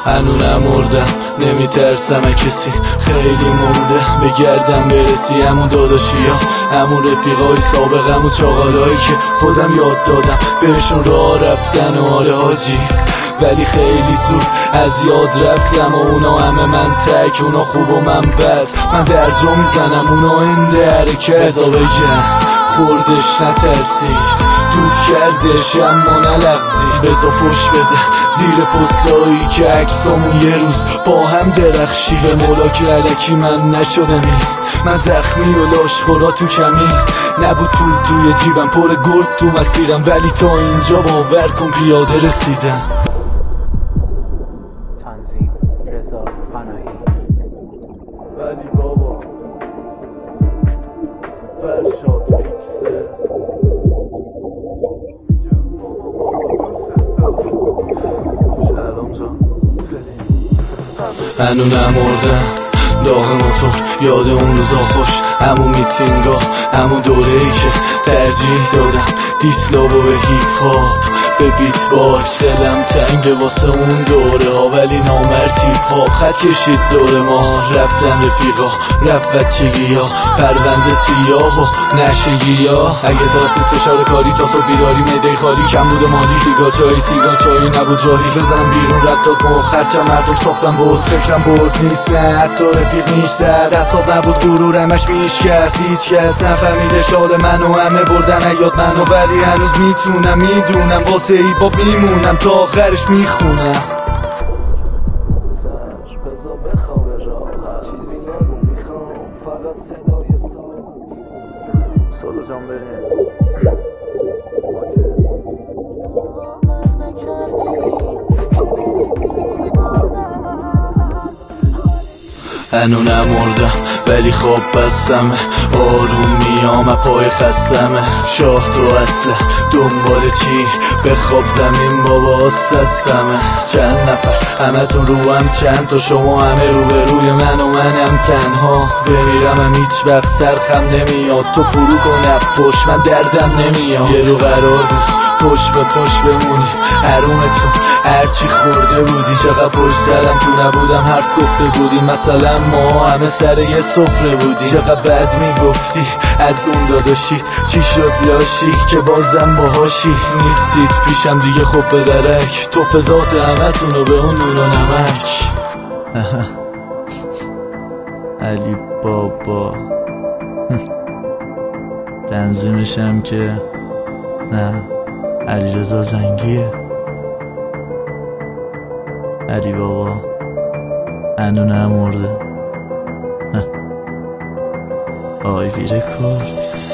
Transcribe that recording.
هنو نمردم نمیترسم کسی، خیلی مونده بگردم برسی. همون داداشی ها، همون رفیقای سابق، همون چاقالایی که خودم یاد دادم بهشون راه رفتن و آره حاجی، ولی خیلی زود از یاد رفتم و اونا همه من تک، اونا خوب و من بد، من درجا میزنم اونا انده حرکت. بذار بگم خوردش نترسید، دود کردش اما نلغزید. بذار فش بده زیر پستایی که عکسامون یه روز با هم درخشید. به مولا که علکی من نشدمی، من زخمی و لاشخورا تو کمی، نبود پول توی جیبم پر گرد تو مسیرم، ولی تا اینجا باور کن پیاده رسیدم. تنظیم رضا پناهی. ولی بابا فرشاد پیکسل هنو نمردم داغ موتور، یاد اون روزا خوش، همون میتینگا، همون دوره‌ای که ترجیح دادم دیسلابو به هیپ هاپ، به بیت باکس. دلم تنگه واسه اون دوره ها، ولی نامرد تیپ ها خط کشید دور ما. رفتن رفیقا، رفت بچگی ها، پرونده سیاه و نشگی ها. اگه طرف فشار کاری تا صبح بیداری، میده خالی کم بود مالی، سیگار چایی نبود راهی. بزنم بیرون رد داد مخ، هرچند مردم ساختم بود، فکرم برد نیست نه حتی رفیق نیشتر. دستاب نبود غرورمش میشکست، هیچ کس نفهمیده شال منو، همه بردن یاد منو، ولی هنوز میتونم میدونم واسه ای با میمونم تا آخرش میخونم. بذار بخواب راحت، چیزی نگو میخوام فقط صدای سولو جان بریم. هنو نمردم ولی خواب بستم، آروم میام پای خستمه. شاه تو اصله دنبال چی؟ به خواب زمین بابا سستمه. چند نفر همه تون رو هم، چند تا شما همه رو به روی من و منم تنها. بمیرم هم هیچ وقت سرخم نمیاد، تو فرو کن پشت من دردم نمیاد. یه رو قرار بود پشت به پشت بمونی، حرومتون هرچی خورده بودی. چقدر پشت سرم تو نبودم حرف گفته بودی، مثلا ما همه سر یه سفره بودی. چقدر بد میگفتی از اون داداشیت، چی شد لاشی که بازم باهاشی نیستید پیشم دیگه. خب به درک تو فضات همه تونو به اون نون و نمک. علی بابا تنظیمشم که نه، علیرضا زنگیه. علی بابا هنو نمرده. آی وی رکورد.